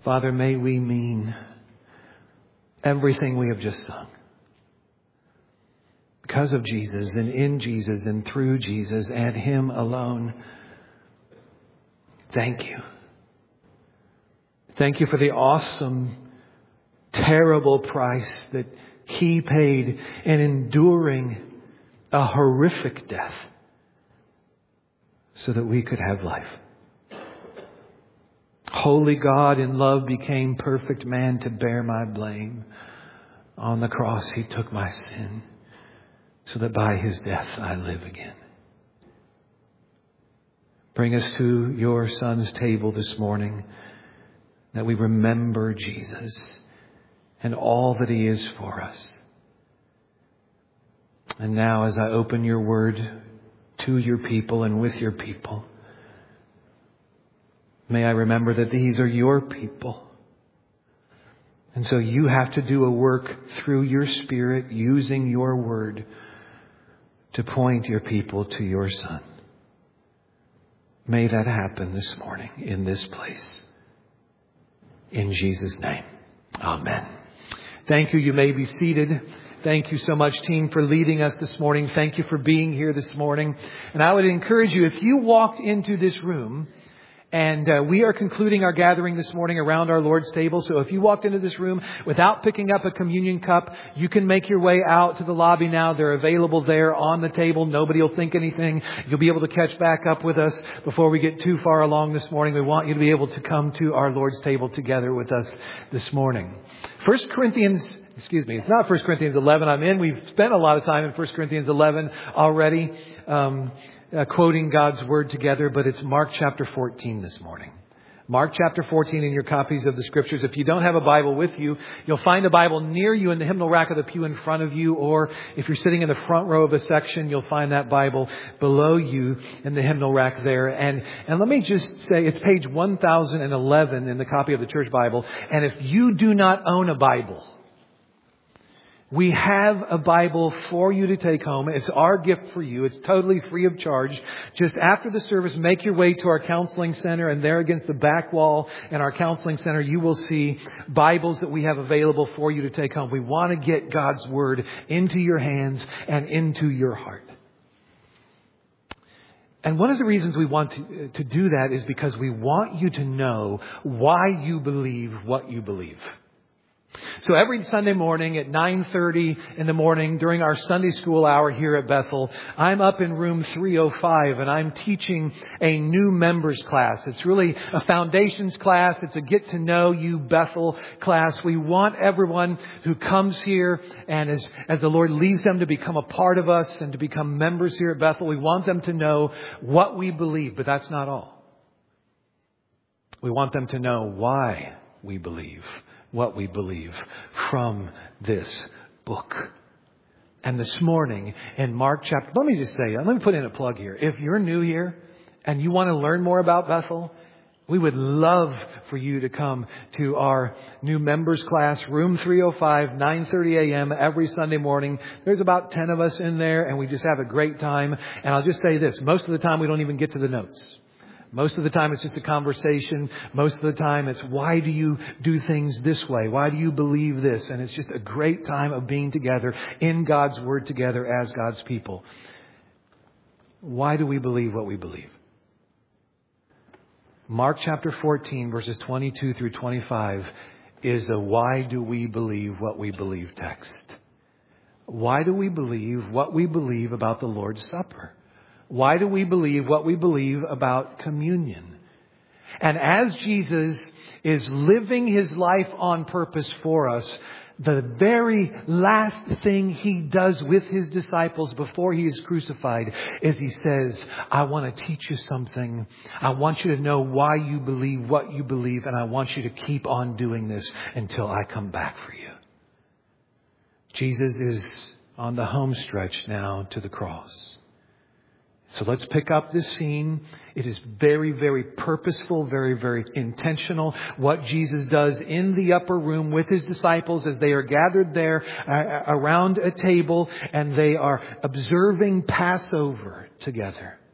Father, may we mean everything we have just sung. Because of Jesus and in Jesus and through Jesus and Him alone. Thank you. Thank you for the awesome, terrible price that He paid in enduring a horrific death so that we could have life. Holy God in love became perfect man to bear my blame. On the cross He took my sin so that by His death I live again. Bring us to your Son's table this morning that we remember Jesus and all that He is for us. And now as I open your word to your people and with your people, may I remember that these are your people. And so you have to do a work through your Spirit using your word to point your people to your Son. May that happen this morning in this place. In Jesus' name. Amen. Thank you. You may be seated. Thank you so much, team, for leading us this morning. Thank you for being here this morning. And I would encourage you, if you walked into this room, and we are concluding our gathering this morning around our Lord's table. So if you walked into this room without picking up a communion cup, you can make your way out to the lobby now. They're available there on the table. Nobody will think anything. You'll be able to catch back up with us before we get too far along this morning. We want you to be able to come to our Lord's table together with us this morning. It's not 1 Corinthians 11 We've spent a lot of time in 1 Corinthians 11 already. Quoting God's Word together, but it's Mark chapter 14 this morning. Mark chapter 14 in your copies of the Scriptures. If you don't have a Bible with you, you'll find a Bible near you in the hymnal rack of the pew in front of you, or if you're sitting in the front row of a section, you'll find that Bible below you in the hymnal rack there. And let me just say, it's page 1011 in the copy of the Church Bible. And if you do not own a Bible, we have a Bible for you to take home. It's our gift for you. It's totally free of charge. Just after the service, make your way to our counseling center, and there against the back wall in our counseling center, you will see Bibles that we have available for you to take home. We want to get God's Word into your hands and into your heart. And one of the reasons we want to do that is because we want you to know why you believe what you believe. So every Sunday morning at 9:30 in the morning during our Sunday school hour here at Bethel, I'm up in room 305 and I'm teaching a new members class. It's really a foundations class. It's a get to know you Bethel class. We want everyone who comes here and as the Lord leads them to become a part of us and to become members here at Bethel, we want them to know what we believe, but that's not all. We want them to know why we believe what we believe from this book. And this morning in Mark chapter, let me put in a plug here. If you're new here and you want to learn more about Bethel, we would love for you to come to our new members class, room 305, 9:30 a.m. every Sunday morning. There's about 10 of us in there and we just have a great time. And I'll just say this, most of the time we don't even get to the notes. Most of the time it's just a conversation. Most of the time it's, why do you do things this way? Why do you believe this? And it's just a great time of being together in God's Word together as God's people. Why do we believe what we believe? Mark chapter 14 verses 22 through 25 is a why do we believe what we believe text. Why do we believe what we believe about the Lord's Supper? Why do we believe what we believe about communion? And as Jesus is living His life on purpose for us, the very last thing He does with His disciples before He is crucified is He says, I want to teach you something. I want you to know why you believe what you believe, and I want you to keep on doing this until I come back for you. Jesus is on the home stretch now to the cross. So let's pick up this scene. It is very, very purposeful, very, very intentional. What Jesus does in the upper room with His disciples as they are gathered there around a table and they are observing Passover together.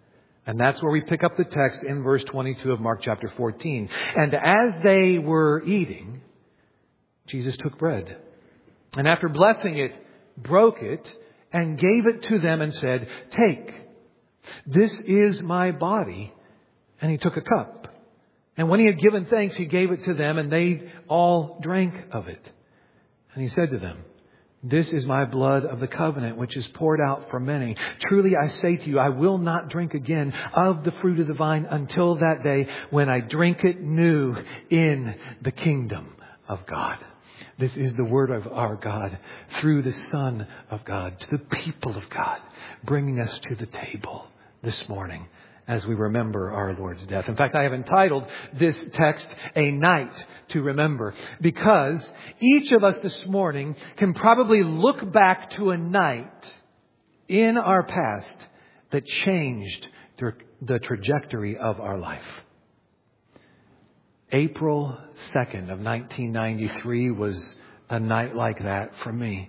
And that's where we pick up the text in verse 22 of Mark chapter 14. And as they were eating, Jesus took bread. And after blessing it, broke it and gave it to them and said, "Take, this is my body." And he took a cup. And when he had given thanks, he gave it to them, and they all drank of it. And he said to them, "This is my blood of the covenant, which is poured out for many. Truly I say to you, I will not drink again of the fruit of the vine until that day when I drink it new in the kingdom of God." This is the word of our God through the Son of God to the people of God, bringing us to the table this morning as we remember our Lord's death. In fact, I have entitled this text, "A Night to Remember," because each of us this morning can probably look back to a night in our past that changed the trajectory of our life. April 2nd of 1993 was a night like that for me.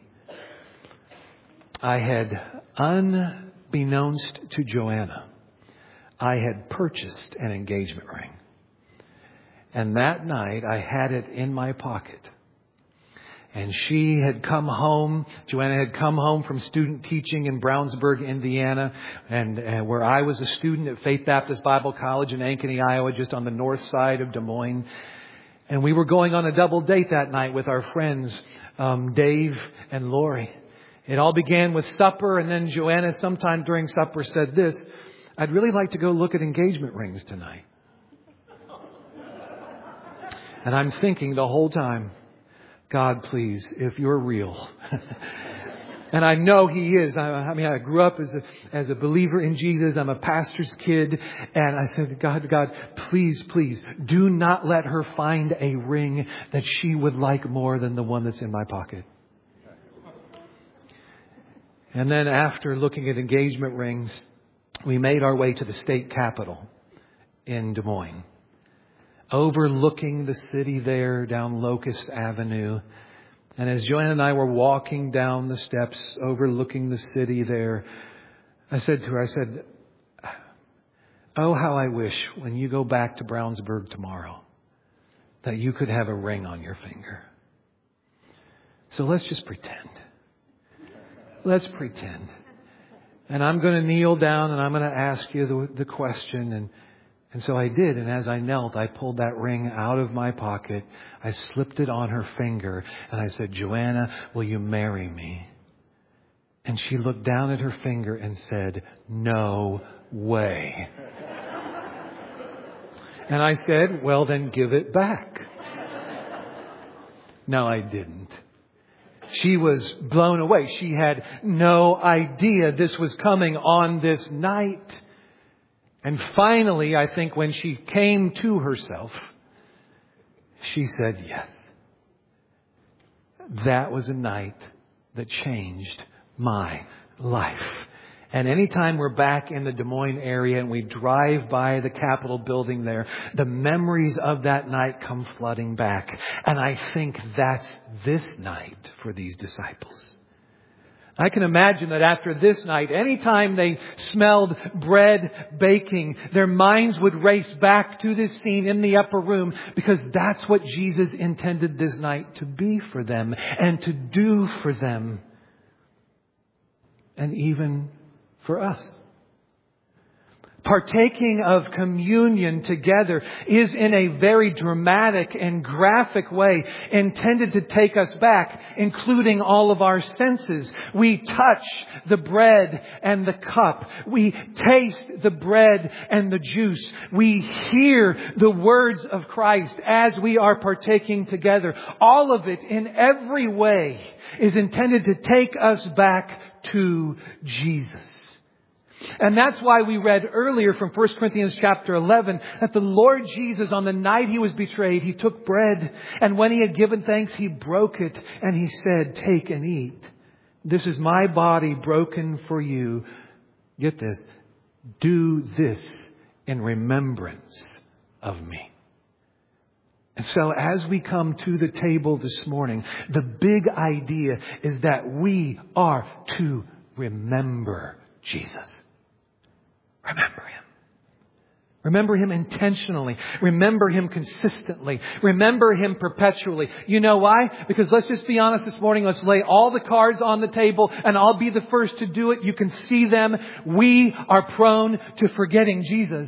I had, unbeknownst to Joanna, I had purchased an engagement ring. And that night I had it in my pocket. And she had come home, Joanna had come home from student teaching in Brownsburg, Indiana, and where I was a student at Faith Baptist Bible College in Ankeny, Iowa, just on the north side of Des Moines. And we were going on a double date that night with our friends, Dave and Lori. It all began with supper, and then Joanna sometime during supper said this, "I'd really like to go look at engagement rings tonight." And I'm thinking the whole time, God, please, if you're real. And I know He is. I grew up as a believer in Jesus. I'm a pastor's kid. And I said, God, please, do not let her find a ring that she would like more than the one that's in my pocket. And then after looking at engagement rings, we made our way to the state capitol in Des Moines, overlooking the city there down Locust Avenue. And as Joanna and I were walking down the steps overlooking the city there, I said to her, "Oh, how I wish when you go back to Brownsburg tomorrow that you could have a ring on your finger." So let's just pretend. Let's pretend. And I'm going to kneel down and I'm going to ask you the question. And so I did. And as I knelt, I pulled that ring out of my pocket. I slipped it on her finger. And I said, "Joanna, will you marry me?" And she looked down at her finger and said, "No way." And I said, "Well, then give it back." No, I didn't. She was blown away. She had no idea this was coming on this night. And finally, I think when she came to herself, she said yes. That was a night that changed my life. And anytime we're back in the Des Moines area and we drive by the Capitol building there, the memories of that night come flooding back. And I think that's this night for these disciples. I can imagine that after this night, anytime they smelled bread baking, their minds would race back to this scene in the upper room, because that's what Jesus intended this night to be for them and to do for them, and even for us. Partaking of communion together is in a very dramatic and graphic way intended to take us back, including all of our senses. We touch the bread and the cup. We taste the bread and the juice. We hear the words of Christ as we are partaking together. All of it in every way is intended to take us back to Jesus. And that's why we read earlier from 1 Corinthians chapter 11 that the Lord Jesus, on the night He was betrayed, He took bread, and when He had given thanks, He broke it and He said, "Take and eat. This is my body broken for you. Get this. Do this in remembrance of me." And so as we come to the table this morning, the big idea is that we are to remember Jesus. Remember Him. Remember Him intentionally. Remember Him consistently. Remember Him perpetually. You know why? Because let's just be honest this morning. Let's lay all the cards on the table, and I'll be the first to do it. You can see them. We are prone to forgetting Jesus.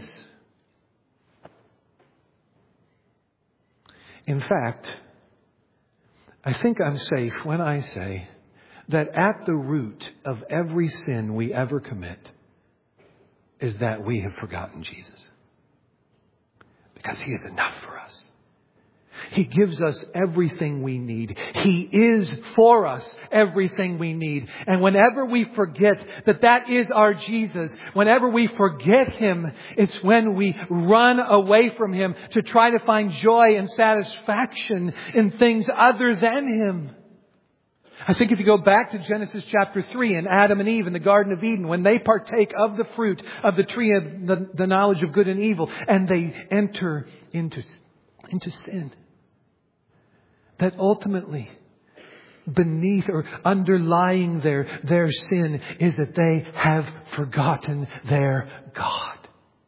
In fact, I think I'm safe when I say that at the root of every sin we ever commit is that we have forgotten Jesus. Because He is enough for us. He gives us everything we need. He is for us everything we need. And whenever we forget that that is our Jesus, whenever we forget Him, it's when we run away from Him to try to find joy and satisfaction in things other than Him. I think if you go back to Genesis chapter 3 and Adam and Eve in the Garden of Eden, when they partake of the fruit of the tree of the knowledge of good and evil, and they enter into sin, that ultimately beneath or underlying their sin is that they have forgotten their God.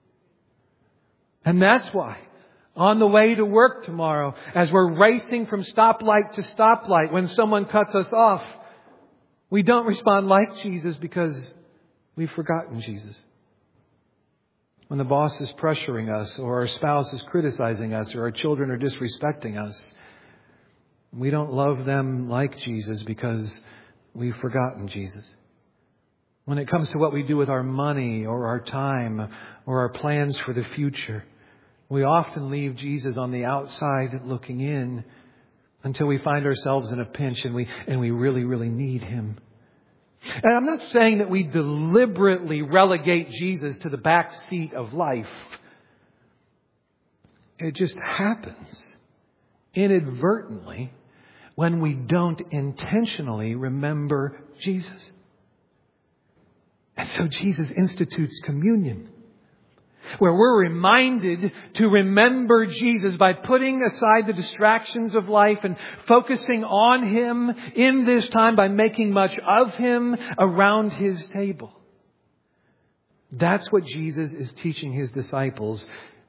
And that's why on the way to work tomorrow, as we're racing from stoplight to stoplight, when someone cuts us off, we don't respond like Jesus because we've forgotten Jesus. When the boss is pressuring us, or our spouse is criticizing us, or our children are disrespecting us, we don't love them like Jesus because we've forgotten Jesus. When it comes to what we do with our money, or our time, or our plans for the future, we often leave Jesus on the outside looking in until we find ourselves in a pinch and we really, really need Him. And I'm not saying that we deliberately relegate Jesus to the back seat of life. It just happens inadvertently when we don't intentionally remember Jesus. And so Jesus institutes communion, where we're reminded to remember Jesus by putting aside the distractions of life and focusing on Him in this time by making much of Him around His table. That's what Jesus is teaching His disciples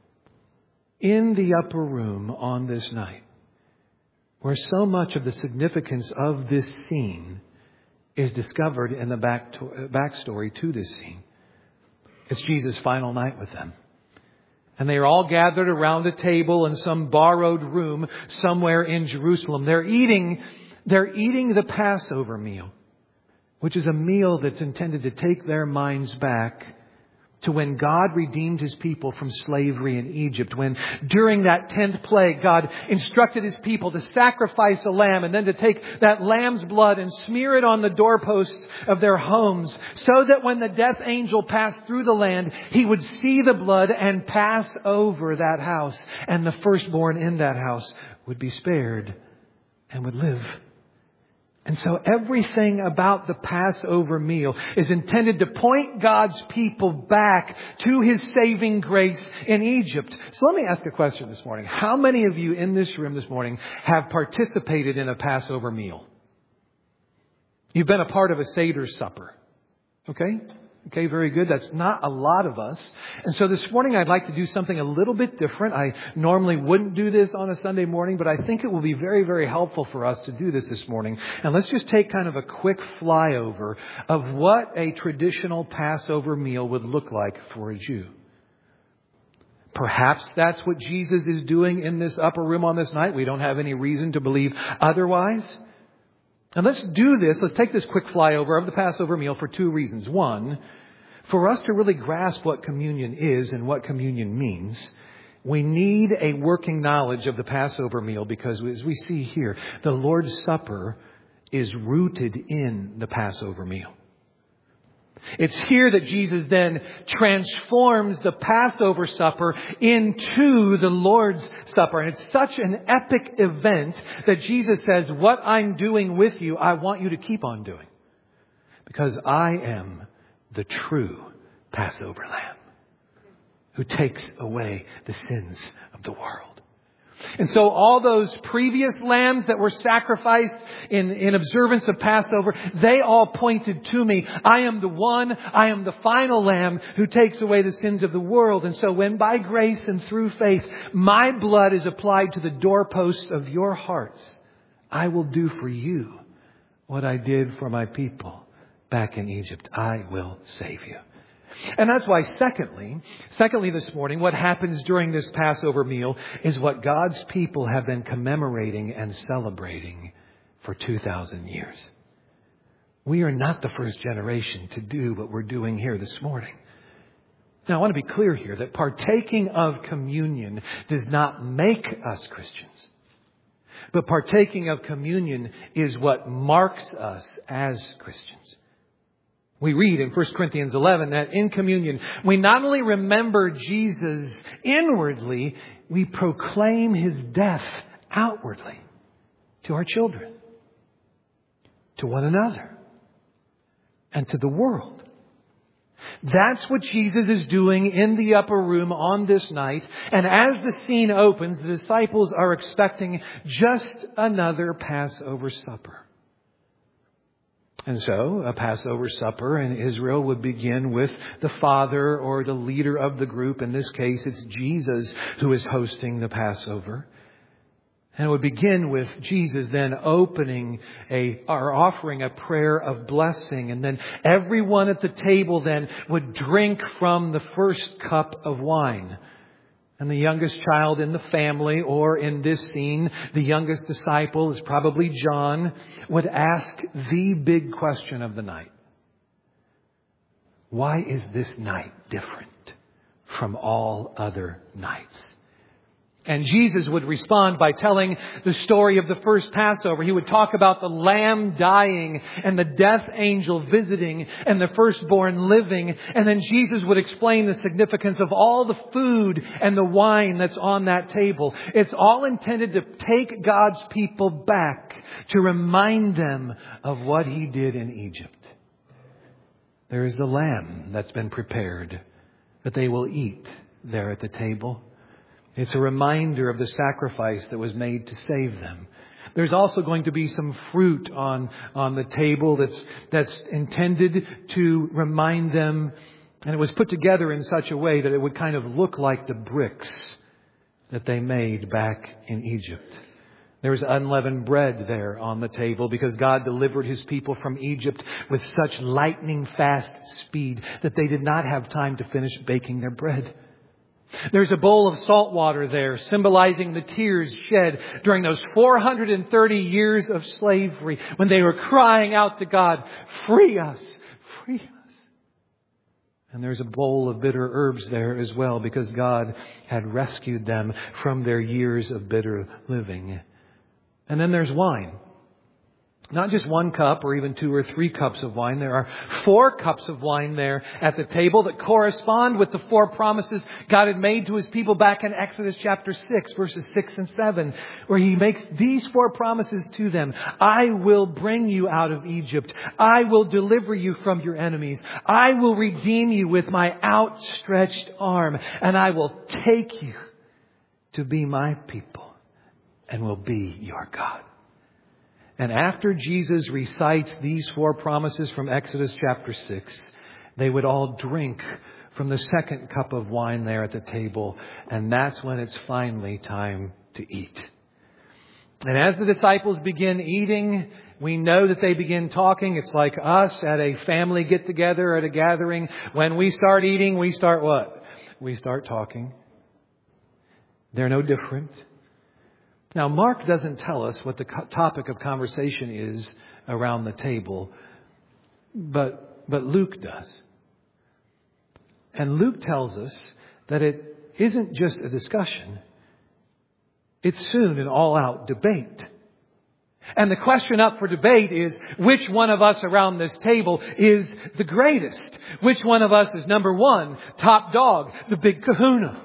in the upper room on this night, where so much of the significance of this scene is discovered in the backstory to this scene. It's Jesus' final night with them. And they are all gathered around a table in some borrowed room somewhere in Jerusalem. They're eating the Passover meal, which is a meal that's intended to take their minds back to when God redeemed His people from slavery in Egypt. When during that 10th plague, God instructed His people to sacrifice a lamb and then to take that lamb's blood and smear it on the doorposts of their homes, so that when the death angel passed through the land, he would see the blood and pass over that house. And the firstborn in that house would be spared and would live. And so everything about the Passover meal is intended to point God's people back to His saving grace in Egypt. So let me ask a question this morning. How many of you in this room this morning have participated in a Passover meal? You've been a part of a Seder supper. Okay, very good. That's not a lot of us. And so this morning I'd like to do something a little bit different. I normally wouldn't do this on a Sunday morning, but I think it will be very, very helpful for us to do this morning. And let's just take kind of a quick flyover of what a traditional Passover meal would look like for a Jew. Perhaps that's what Jesus is doing in this upper room on this night. We don't have any reason to believe otherwise. And let's do this. Let's take this quick flyover of the Passover meal for two reasons. One, for us to really grasp what communion is and what communion means, we need a working knowledge of the Passover meal, because as we see here, the Lord's Supper is rooted in the Passover meal. It's here that Jesus then transforms the Passover supper into the Lord's Supper. And it's such an epic event that Jesus says, what I'm doing with you, I want you to keep on doing. Because I am the true Passover Lamb who takes away the sins of the world. And so all those previous lambs that were sacrificed in observance of Passover, they all pointed to me. I am the one, I am the final lamb who takes away the sins of the world. And so when by grace and through faith, my blood is applied to the doorposts of your hearts, I will do for you what I did for my people back in Egypt. I will save you. And that's why, secondly this morning, what happens during this Passover meal is what God's people have been commemorating and celebrating for 2,000 years. We are not the first generation to do what we're doing here this morning. Now, I want to be clear here that partaking of communion does not make us Christians. But partaking of communion is what marks us as Christians. We read in 1 Corinthians 11 that in communion, we not only remember Jesus inwardly, we proclaim His death outwardly to our children, to one another, and to the world. That's what Jesus is doing in the upper room on this night. And as the scene opens, the disciples are expecting just another Passover supper. And so a Passover supper in Israel would begin with the father or the leader of the group. In this case, it's Jesus who is hosting the Passover. And it would begin with Jesus then offering a prayer of blessing. And then everyone at the table then would drink from the first cup of wine. And the youngest child in the family, or in this scene, the youngest disciple is probably John, would ask the big question of the night. Why is this night different from all other nights? And Jesus would respond by telling the story of the first Passover. He would talk about the lamb dying and the death angel visiting and the firstborn living. And then Jesus would explain the significance of all the food and the wine that's on that table. It's all intended to take God's people back to remind them of what He did in Egypt. There is the lamb that's been prepared that they will eat there at the table. It's a reminder of the sacrifice that was made to save them. There's also going to be some fruit on the table that's intended to remind them. And it was put together in such a way that it would kind of look like the bricks that they made back in Egypt. There was unleavened bread there on the table because God delivered His people from Egypt with such lightning fast speed that they did not have time to finish baking their bread. There's a bowl of salt water there, symbolizing the tears shed during those 430 years of slavery when they were crying out to God, "Free us, free us." And there's a bowl of bitter herbs there as well because God had rescued them from their years of bitter living. And then there's wine. Not just 1 cup or even 2 or 3 cups of wine. There are 4 cups of wine there at the table that correspond with the 4 promises God had made to His people back in Exodus chapter 6, verses 6 and 7, where He makes these 4 promises to them. I will bring you out of Egypt. I will deliver you from your enemies. I will redeem you with my outstretched arm. And I will take you to be my people and will be your God. And after Jesus recites these 4 promises from Exodus chapter 6, they would all drink from the second cup of wine there at the table. And that's when it's finally time to eat. And as the disciples begin eating, we know that they begin talking. It's like us at a family get-together, at a gathering. When we start eating, we start what? We start talking. They're no different. Now, Mark doesn't tell us what the topic of conversation is around the table, but Luke does. And Luke tells us that it isn't just a discussion. It's soon an all-out debate. And the question up for debate is, which one of us around this table is the greatest? Which one of us is number 1, top dog, the big kahuna?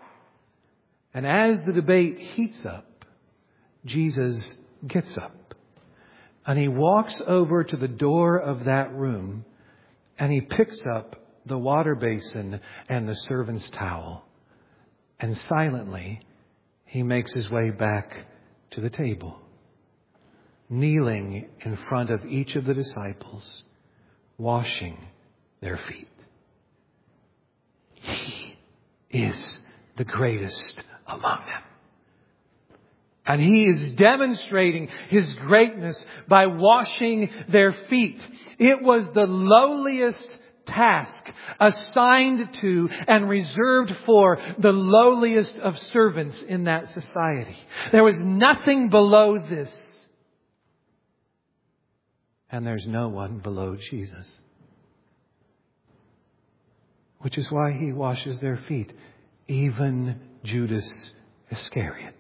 And as the debate heats up, Jesus gets up and He walks over to the door of that room and He picks up the water basin and the servant's towel. And silently, He makes his way back to the table, kneeling in front of each of the disciples, washing their feet. He is the greatest among them. And He is demonstrating His greatness by washing their feet. It was the lowliest task assigned to and reserved for the lowliest of servants in that society. There was nothing below this. And there's no one below Jesus. Which is why He washes their feet. Even Judas Iscariot.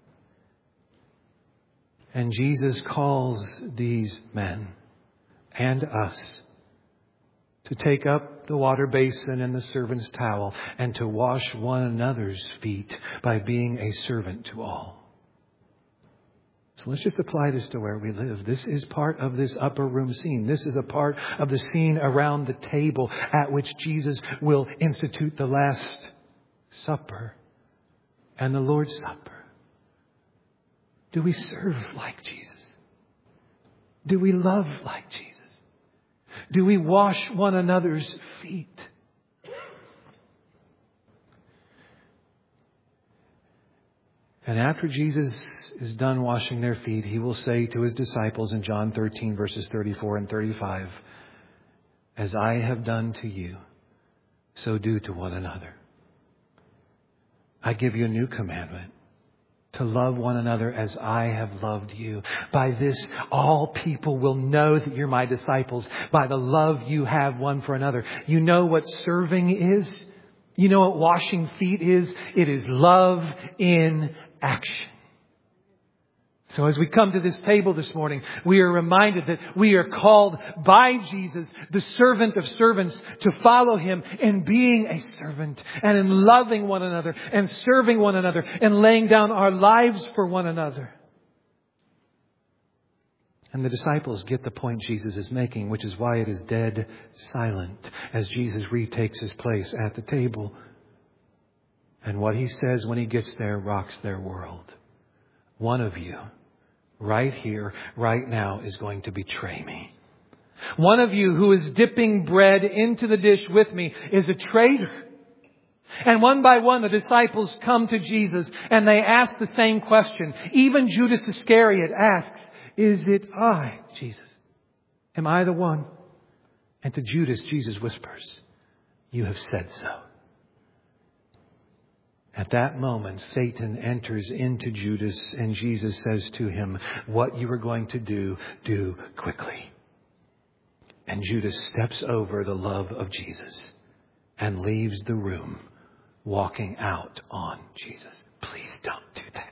And Jesus calls these men and us to take up the water basin and the servant's towel and to wash one another's feet by being a servant to all. So let's just apply this to where we live. This is part of this upper room scene. This is a part of the scene around the table at which Jesus will institute the Last Supper and the Lord's Supper. Do we serve like Jesus? Do we love like Jesus? Do we wash one another's feet? And after Jesus is done washing their feet, He will say to His disciples in John 13, verses 34 and 35, "As I have done to you, so do to one another. I give you a new commandment, to love one another as I have loved you. By this, all people will know that you're my disciples, by the love you have one for another." You know what serving is? You know what washing feet is? It is love in action. So as we come to this table this morning, we are reminded that we are called by Jesus, the servant of servants, to follow Him in being a servant and in loving one another and serving one another and laying down our lives for one another. And the disciples get the point Jesus is making, which is why it is dead silent as Jesus retakes His place at the table. And what He says when He gets there rocks their world. One of you, right here, right now, is going to betray me. One of you who is dipping bread into the dish with me is a traitor. And one by one, the disciples come to Jesus and they ask the same question. Even Judas Iscariot asks, "Is it I, Jesus? Am I the one?" And to Judas, Jesus whispers, "You have said so." At that moment, Satan enters into Judas and Jesus says to him, "What you are going to do, do quickly." And Judas steps over the love of Jesus and leaves the room, walking out on Jesus. Please don't do that.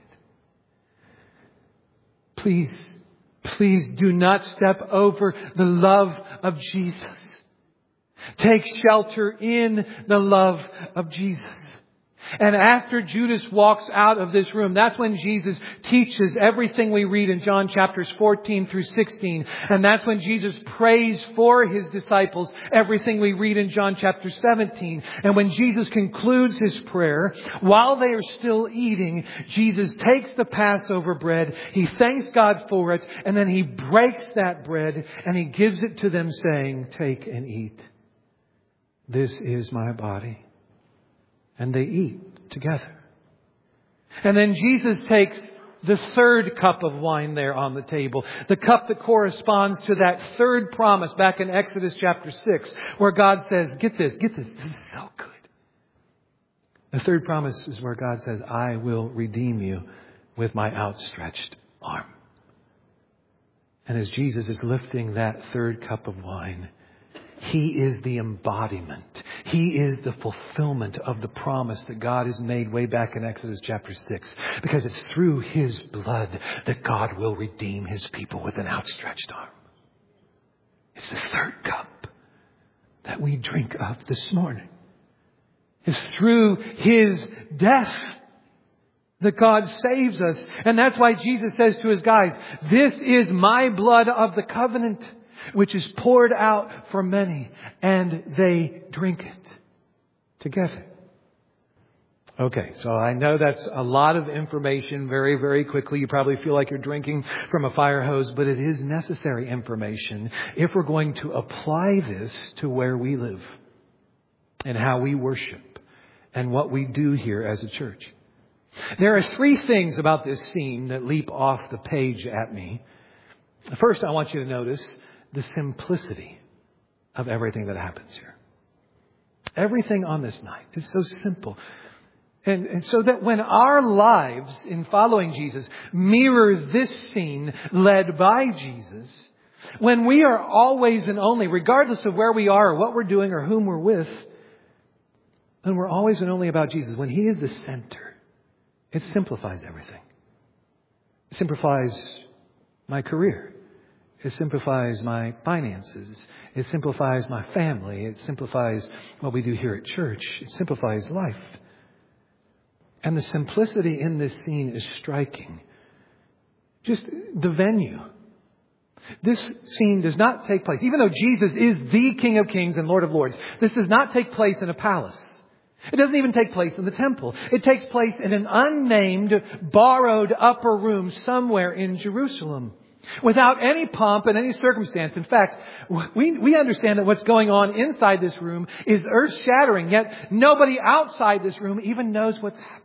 Please do not step over the love of Jesus. Take shelter in the love of Jesus. And after Judas walks out of this room, that's when Jesus teaches everything we read in John chapters 14 through 16. And that's when Jesus prays for His disciples, everything we read in John chapter 17. And when Jesus concludes His prayer, while they are still eating, Jesus takes the Passover bread, He thanks God for it, and then He breaks that bread and He gives it to them saying, "Take and eat. This is my body." And they eat together. And then Jesus takes the third cup of wine there on the table. The cup that corresponds to that third promise back in Exodus chapter 6, where God says, get this, this is so good. The third promise is where God says, "I will redeem you with my outstretched arm." And as Jesus is lifting that third cup of wine, He is the embodiment. He is the fulfillment of the promise that God has made way back in Exodus chapter 6. Because it's through His blood that God will redeem His people with an outstretched arm. It's the third cup that we drink of this morning. It's through His death that God saves us. And that's why Jesus says to His guys, "This is my blood of the covenant, which is poured out for many," and they drink it together. Okay, so I know that's a lot of information very, very quickly. You probably feel like you're drinking from a fire hose, but it is necessary information if we're going to apply this to where we live and how we worship and what we do here as a church. There are three things about this scene that leap off the page at me. First, I want you to notice the simplicity of everything that happens here. Everything on this night is so simple. And so that when our lives in following Jesus mirror this scene led by Jesus, when we are always and only, regardless of where we are or what we're doing or whom we're with, then we're always and only about Jesus. When He is the center, it simplifies everything. It simplifies my career. It simplifies my finances. It simplifies my family. It simplifies what we do here at church. It simplifies life. And the simplicity in this scene is striking. Just the venue. This scene does not take place, even though Jesus is the King of Kings and Lord of Lords, this does not take place in a palace. It doesn't even take place in the temple. It takes place in an unnamed, borrowed upper room somewhere in Jerusalem, without any pomp and any circumstance. In fact, we understand that what's going on inside this room is earth-shattering, yet nobody outside this room even knows what's happening.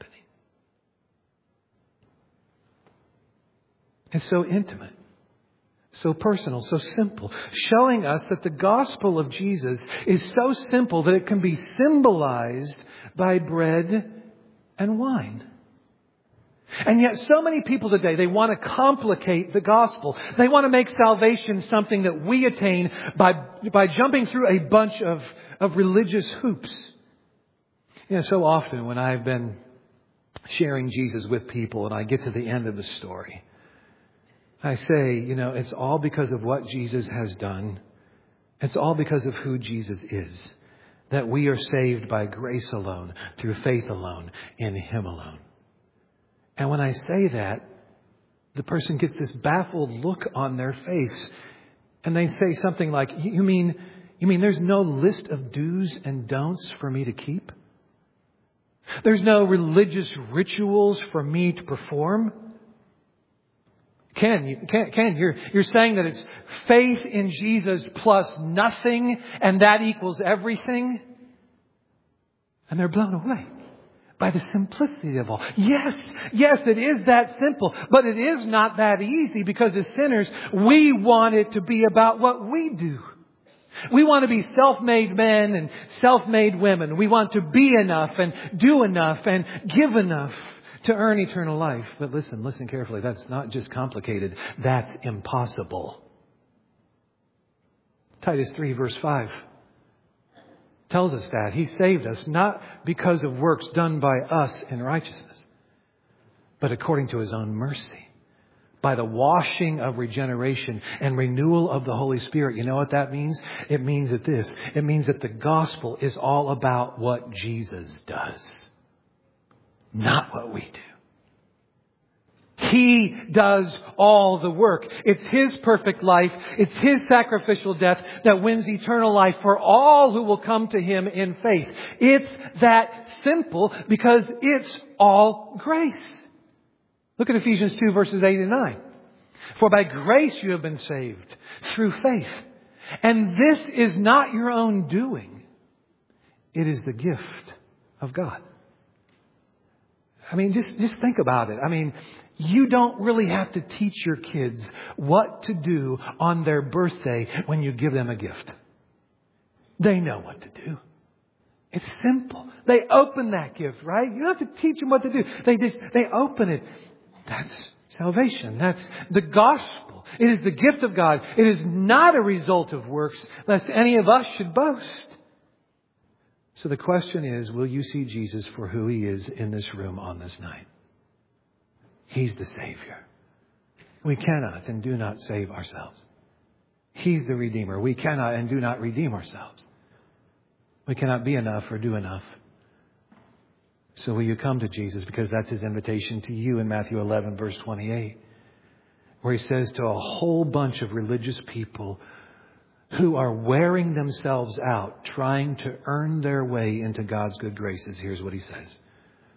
It's so intimate, so personal, so simple, showing us that the gospel of Jesus is so simple that it can be symbolized by bread and wine. And yet so many people today, they want to complicate the gospel. They want to make salvation something that we attain by jumping through a bunch of religious hoops. You know, so often when I've been sharing Jesus with people and I get to the end of the story, I say, you know, it's all because of what Jesus has done. It's all because of who Jesus is. That we are saved by grace alone, through faith alone, in Him alone. And when I say that, the person gets this baffled look on their face. And they say something like, you mean there's no list of do's and don'ts for me to keep? There's no religious rituals for me to perform? Ken, you're saying that it's faith in Jesus plus nothing and that equals everything? And they're blown away by the simplicity of all. Yes, it is that simple, but it is not that easy because as sinners, we want it to be about what we do. We want to be self-made men and self-made women. We want to be enough and do enough and give enough to earn eternal life. But listen carefully. That's not just complicated. That's impossible. Titus 3 verse 5 tells us that He saved us not because of works done by us in righteousness, but according to His own mercy, by the washing of regeneration and renewal of the Holy Spirit. You know what that means? It means that it means that the gospel is all about what Jesus does, not what we do. He does all the work. It's His perfect life. It's His sacrificial death that wins eternal life for all who will come to Him in faith. It's that simple because it's all grace. Look at Ephesians 2 verses 8 and 9. For by grace you have been saved through faith. And this is not your own doing. It is the gift of God. I mean, just think about it. I mean, you don't really have to teach your kids what to do on their birthday when you give them a gift. They know what to do. It's simple. They open that gift, right? You don't have to teach them what to do. They open it. That's salvation. That's the gospel. It is the gift of God. It is not a result of works, lest any of us should boast. So the question is, will you see Jesus for who He is in this room on this night? He's the Savior. We cannot and do not save ourselves. He's the Redeemer. We cannot and do not redeem ourselves. We cannot be enough or do enough. So will you come to Jesus? Because that's His invitation to you in Matthew 11, verse 28, where He says to a whole bunch of religious people who are wearing themselves out, trying to earn their way into God's good graces. Here's what He says.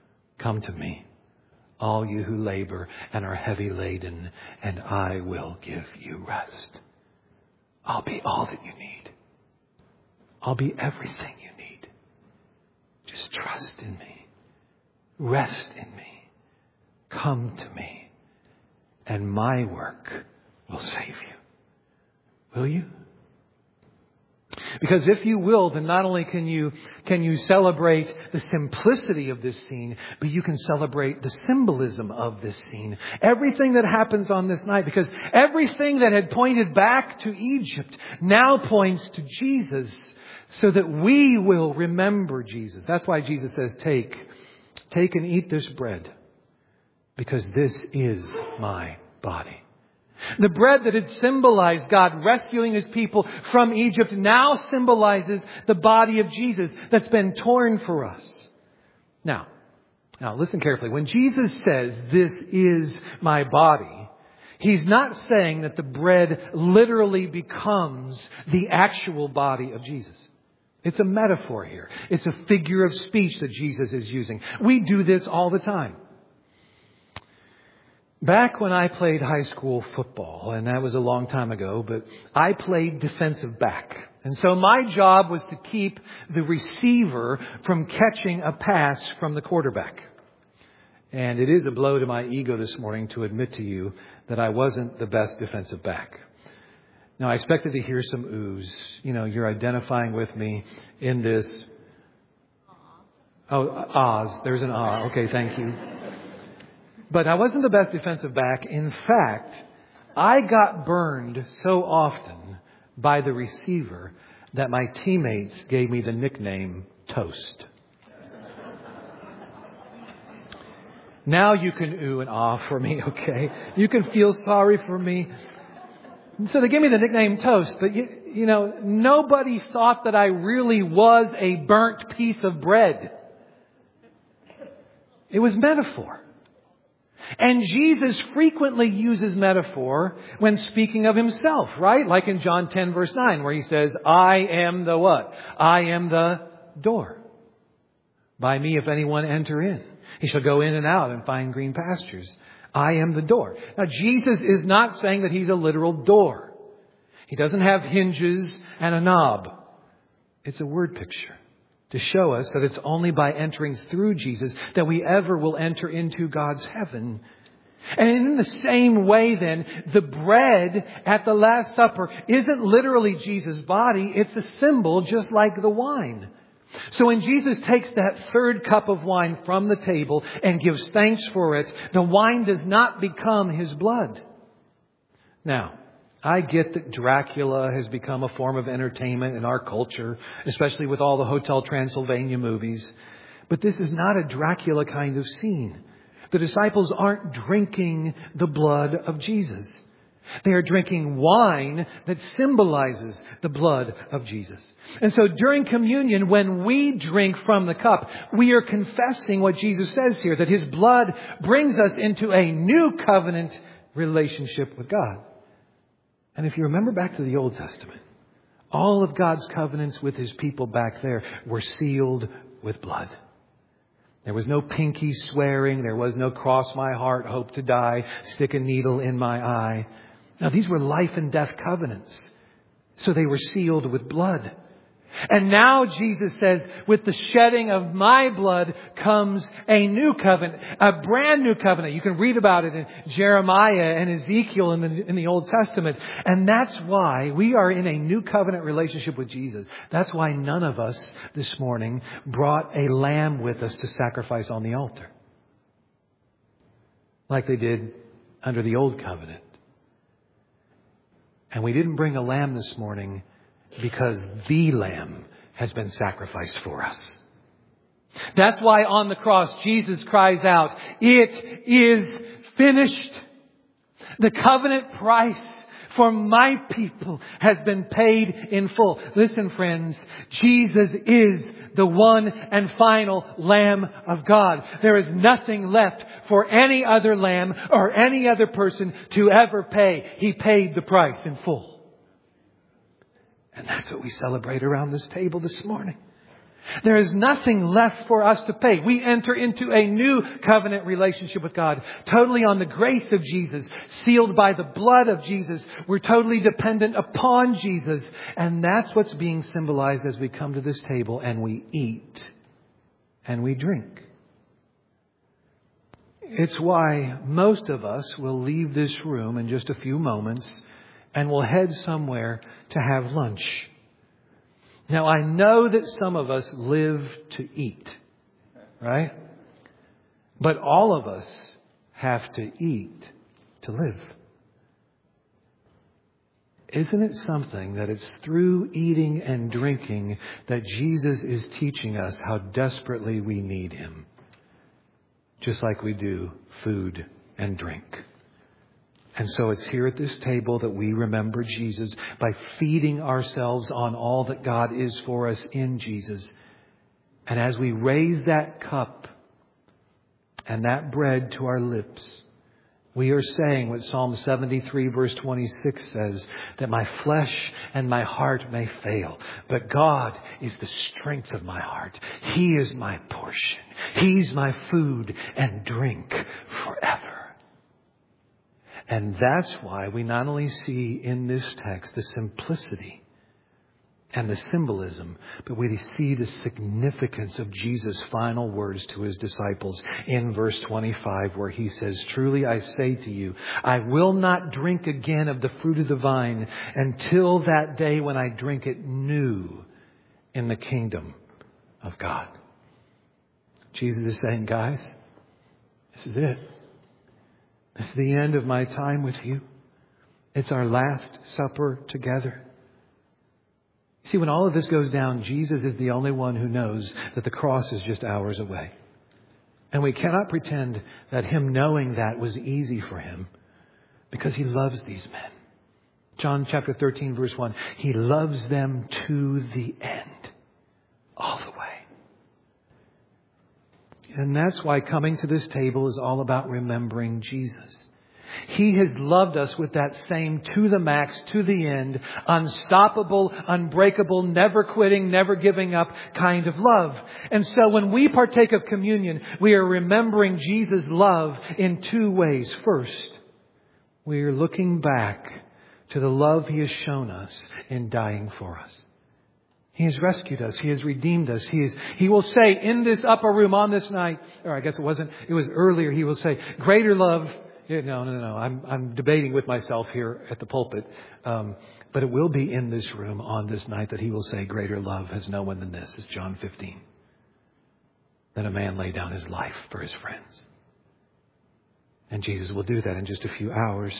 Come to me, all you who labor and are heavy laden, and I will give you rest. I'll be all that you need. I'll be everything you need. Just trust in me. Rest in me. Come to me. And my work will save you. Will you? Because if you will, then not only can you celebrate the simplicity of this scene, but you can celebrate the symbolism of this scene. Everything that happens on this night, because everything that had pointed back to Egypt now points to Jesus, so that we will remember Jesus. That's why Jesus says, take and eat this bread, because this is my body. The bread that had symbolized God rescuing His people from Egypt now symbolizes the body of Jesus that's been torn for us. Now listen carefully. When Jesus says, this is my body, He's not saying that the bread literally becomes the actual body of Jesus. It's a metaphor here. It's a figure of speech that Jesus is using. We do this all the time. Back when I played high school football, and that was a long time ago, but I played defensive back. And so my job was to keep the receiver from catching a pass from the quarterback. And it is a blow to my ego this morning to admit to you that I wasn't the best defensive back. Now, I expected to hear some oohs. You're identifying with me in this. Oh, ahs. There's an ah. Okay, thank you. But I wasn't the best defensive back. In fact, I got burned so often by the receiver that my teammates gave me the nickname Toast. Now you can ooh and ah for me, okay? You can feel sorry for me. So they gave me the nickname Toast. But, nobody thought that I really was a burnt piece of bread. It was metaphor. And Jesus frequently uses metaphor when speaking of Himself, right? Like in John 10 verse 9 where He says, I am the what? I am the door. By me if anyone enter in, he shall go in and out and find green pastures. I am the door. Now Jesus is not saying that He's a literal door. He doesn't have hinges and a knob. It's a word picture to show us that it's only by entering through Jesus that we ever will enter into God's heaven. And in the same way then, the bread at the Last Supper isn't literally Jesus' body. It's a symbol just like the wine. So when Jesus takes that third cup of wine from the table and gives thanks for it, the wine does not become His blood. Now, I get that Dracula has become a form of entertainment in our culture, especially with all the Hotel Transylvania movies. But this is not a Dracula kind of scene. The disciples aren't drinking the blood of Jesus. They are drinking wine that symbolizes the blood of Jesus. And so during communion, when we drink from the cup, we are confessing what Jesus says here, that His blood brings us into a new covenant relationship with God. And if you remember back to the Old Testament, all of God's covenants with His people back there were sealed with blood. There was no pinky swearing. There was no cross my heart, hope to die, stick a needle in my eye. Now, these were life and death covenants. So they were sealed with blood. And now Jesus says, with the shedding of my blood comes a new covenant, a brand new covenant. You can read about it in Jeremiah and Ezekiel in the Old Testament. And that's why we are in a new covenant relationship with Jesus. That's why none of us this morning brought a lamb with us to sacrifice on the altar, like they did under the old covenant. And we didn't bring a lamb this morning because the Lamb has been sacrificed for us. That's why on the cross, Jesus cries out, "It is finished." The covenant price for my people has been paid in full. Listen, friends, Jesus is the one and final Lamb of God. There is nothing left for any other lamb or any other person to ever pay. He paid the price in full. And that's what we celebrate around this table this morning. There is nothing left for us to pay. We enter into a new covenant relationship with God, totally on the grace of Jesus, sealed by the blood of Jesus. We're totally dependent upon Jesus. And that's what's being symbolized as we come to this table and we eat and we drink. It's why most of us will leave this room in just a few moments and will head somewhere to have lunch. Now, I know that some of us live to eat, right? But all of us have to eat to live. Isn't it something that it's through eating and drinking that Jesus is teaching us how desperately we need Him? Just like we do food and drink. And so it's here at this table that we remember Jesus by feeding ourselves on all that God is for us in Jesus. And as we raise that cup and that bread to our lips, we are saying what Psalm 73 verse 26 says, that my flesh and my heart may fail, but God is the strength of my heart. He is my portion. He's my food and drink forever. And that's why we not only see in this text the simplicity and the symbolism, but we see the significance of Jesus' final words to His disciples in verse 25, where He says, "Truly I say to you, I will not drink again of the fruit of the vine until that day when I drink it new in the kingdom of God." Jesus is saying, guys, this is it. This is the end of my time with you. It's our last supper together. See, when all of this goes down, Jesus is the only one who knows that the cross is just hours away. And we cannot pretend that Him knowing that was easy for Him, because He loves these men. John chapter 13, verse 1, He loves them to the end, all the way. And that's why coming to this table is all about remembering Jesus. He has loved us with that same to the max, to the end, unstoppable, unbreakable, never quitting, never giving up kind of love. And so when we partake of communion, we are remembering Jesus' love in two ways. First, we are looking back to the love He has shown us in dying for us. He has rescued us. He has redeemed us. He will say in this upper room on this night, or I guess it was earlier, He will say, greater love. No. I'm debating with myself here at the pulpit. But it will be in this room on this night that He will say, greater love has no one than this, is John 15. That a man lay down his life for his friends. And Jesus will do that in just a few hours.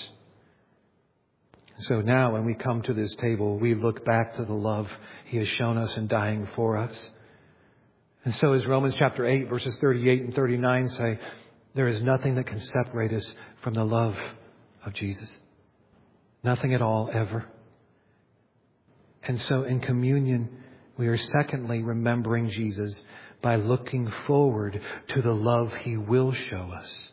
So now when we come to this table, we look back to the love He has shown us in dying for us. And so as Romans chapter 8, verses 38 and 39 say, there is nothing that can separate us from the love of Jesus. Nothing at all, ever. And so in communion, we are secondly remembering Jesus by looking forward to the love He will show us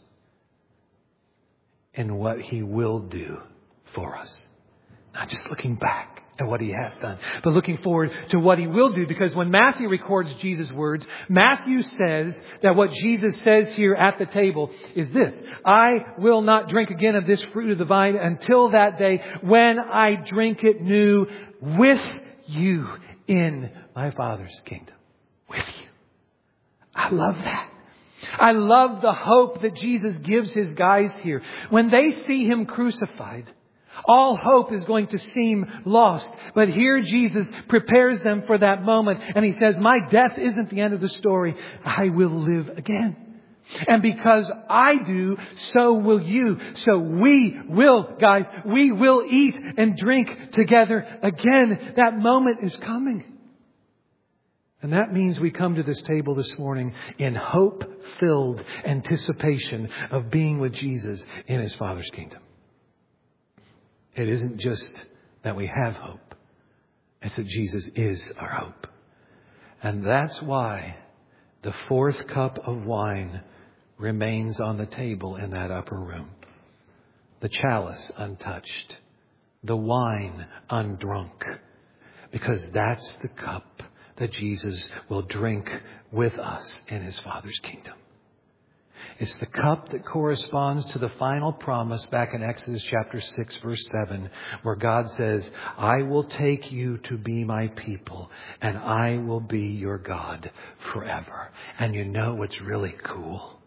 and what He will do for us. Not just looking back at what He has done, but looking forward to what He will do. Because when Matthew records Jesus' words, Matthew says that what Jesus says here at the table is this: I will not drink again of this fruit of the vine until that day when I drink it new with you in my Father's kingdom. With you. I love that. I love the hope that Jesus gives His guys here. When they see Him crucified, all hope is going to seem lost. But here Jesus prepares them for that moment. And He says, my death isn't the end of the story. I will live again. And because I do, so will you. So we will eat and drink together again. That moment is coming. And that means we come to this table this morning in hope-filled anticipation of being with Jesus in His Father's kingdom. It isn't just that we have hope. It's that Jesus is our hope. And that's why the fourth cup of wine remains on the table in that upper room. The chalice untouched. The wine undrunk. Because that's the cup that Jesus will drink with us in His Father's kingdom. It's the cup that corresponds to the final promise back in Exodus chapter 6, verse 7, where God says, I will take you to be my people, and I will be your God forever. And you know what's really cool?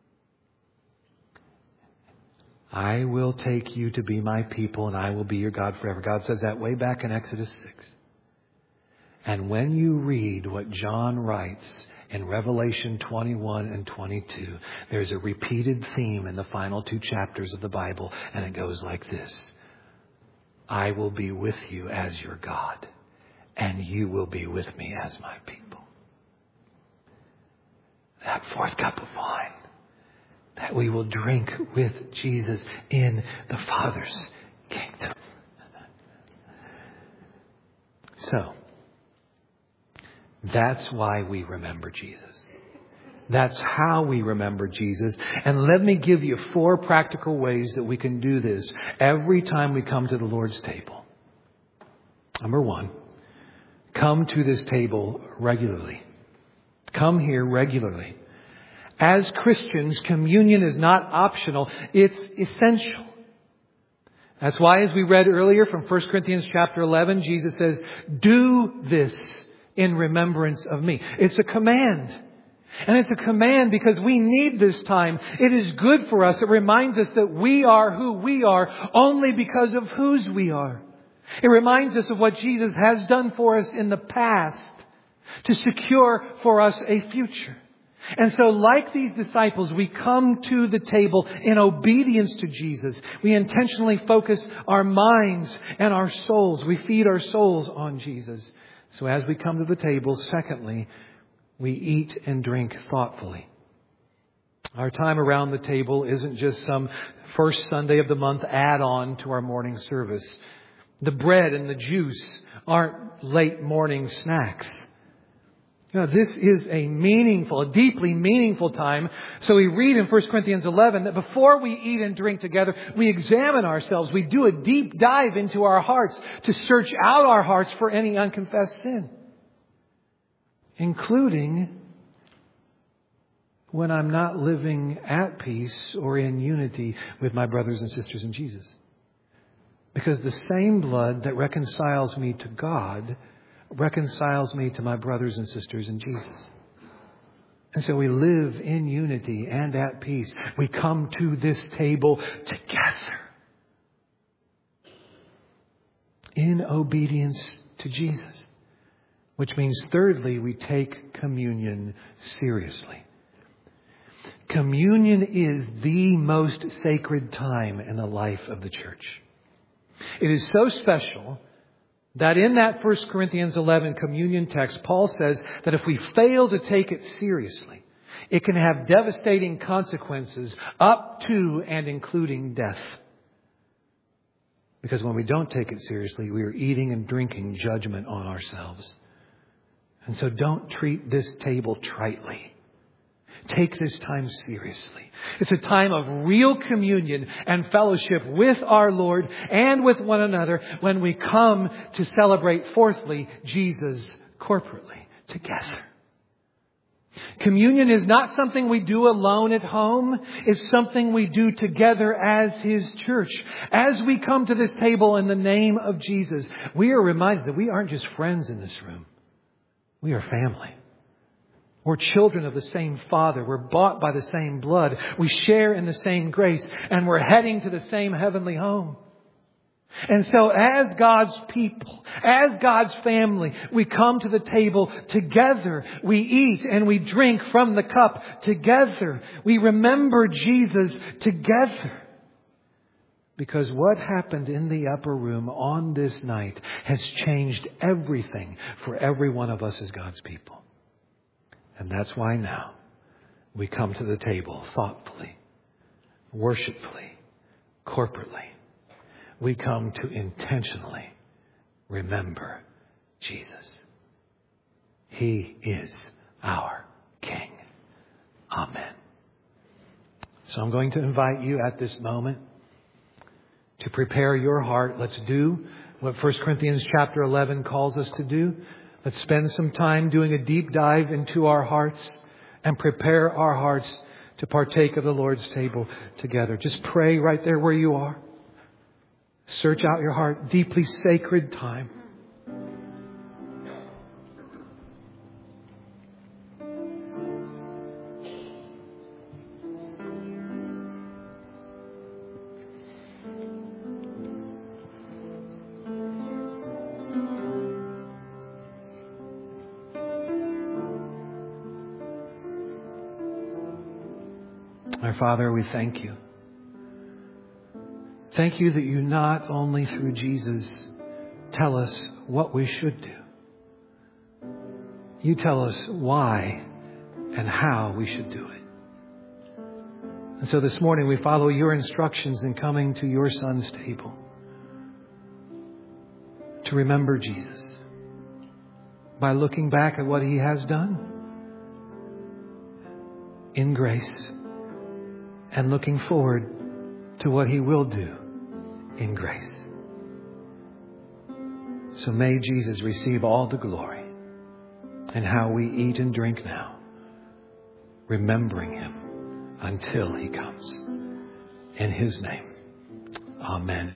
I will take you to be my people, and I will be your God forever. God says that way back in Exodus 6. And when you read what John writes in Revelation 21 and 22, there's a repeated theme in the final 2 chapters of the Bible, and it goes like this. I will be with you as your God, and you will be with me as my people. That fourth cup of wine that we will drink with Jesus in the Father's kingdom. So, that's why we remember Jesus. That's how we remember Jesus. And let me give you 4 practical ways that we can do this every time we come to the Lord's table. Number 1, come to this table regularly. Come here regularly. As Christians, communion is not optional. It's essential. That's why, as we read earlier from 1 Corinthians chapter 11, Jesus says, do this in remembrance of me. It's a command. And it's a command because we need this time. It is good for us. It reminds us that we are who we are only because of whose we are. It reminds us of what Jesus has done for us in the past to secure for us a future. And so, like these disciples, we come to the table in obedience to Jesus. We intentionally focus our minds and our souls. We feed our souls on Jesus. So as we come to the table, secondly, we eat and drink thoughtfully. Our time around the table isn't just some first Sunday of the month add-on to our morning service. The bread and the juice aren't late morning snacks. Now, this is a deeply meaningful time. So we read in 1 Corinthians 11 that before we eat and drink together, we examine ourselves. We do a deep dive into our hearts to search out our hearts for any unconfessed sin. Including when I'm not living at peace or in unity with my brothers and sisters in Jesus. Because the same blood that reconciles me to God reconciles me to my brothers and sisters in Jesus. And so we live in unity and at peace. We come to this table together in obedience to Jesus. Which means, thirdly, we take communion seriously. Communion is the most sacred time in the life of the church. It is so special that in that 1 Corinthians 11 communion text, Paul says that if we fail to take it seriously, it can have devastating consequences up to and including death. Because when we don't take it seriously, we are eating and drinking judgment on ourselves. And so don't treat this table tritely. Take this time seriously. It's a time of real communion and fellowship with our Lord and with one another when we come to celebrate, fourthly, Jesus corporately together. Communion is not something we do alone at home. It's something we do together as His church. As we come to this table in the name of Jesus, we are reminded that we aren't just friends in this room. We are family. We're children of the same Father. We're bought by the same blood. We share in the same grace. And we're heading to the same heavenly home. And so as God's people, as God's family, we come to the table together. We eat and we drink from the cup together. We remember Jesus together. Because what happened in the upper room on this night has changed everything for every one of us as God's people. And that's why now we come to the table thoughtfully, worshipfully, corporately. We come to intentionally remember Jesus. He is our King. Amen. So I'm going to invite you at this moment to prepare your heart. Let's do what 1 Corinthians chapter 11 calls us to do. Let's spend some time doing a deep dive into our hearts and prepare our hearts to partake of the Lord's table together. Just pray right there where you are. Search out your heart. Deeply sacred time. Our Father, we thank you. Thank you that you not only through Jesus tell us what we should do. You tell us why and how we should do it. And so this morning we follow your instructions in coming to your Son's table to remember Jesus by looking back at what he has done in grace and looking forward to what he will do in grace. So may Jesus receive all the glory in how we eat and drink now, remembering him until he comes. In his name, amen.